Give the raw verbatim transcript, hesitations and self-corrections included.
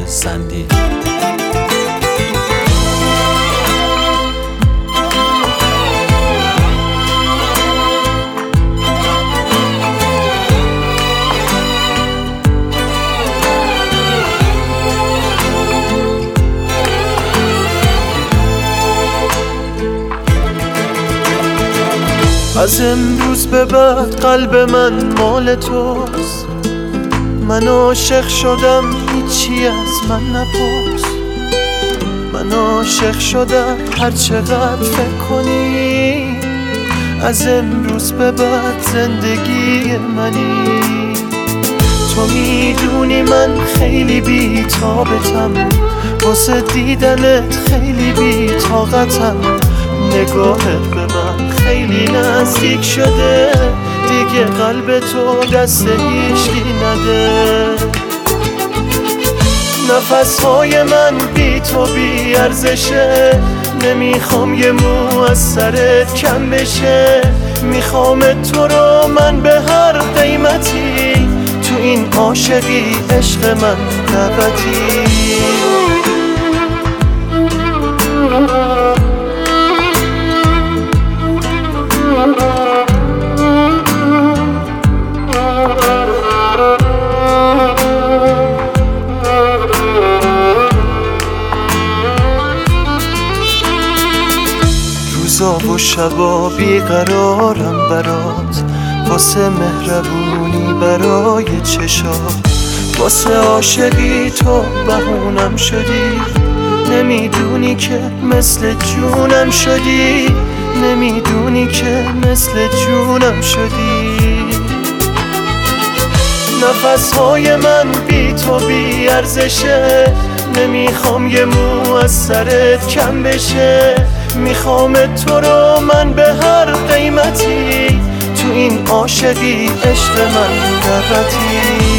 سندی. از امروز به بعد قلب من مال توست، من عاشق شدم هیچی از من نپرس. من عاشق شدم هر چقدر فکر کنی، از امروز به بعد زندگی منی. تو میدونی من خیلی بی‌تابتم، واسه دیدنت خیلی بی‌طاقتم. نگاهت به من خیلی نزدیک شده، دیگه قلب تو دست هیچکی نده. نفسهای من بی تو بی ارزشه، نمیخوام یه مو از سرت کم بشه. میخوام تو رو من به هر قیمتی، تو این عاشقی عشق من دعوتی. روزا و شبا بیقرارم برات، واسه مهربونی برای چشات. واسه عاشقی تو بهونم شدی، نمیدونی که مثل جونم شدی. نمیدونی که مثل جونم شدی. نفسهای من بی تو بی ارزشه، نمیخوام یه مو از سرت کم بشه. میخوام تو رو من به هر قیمتی، تو این عاشقی عشق من دعوتی.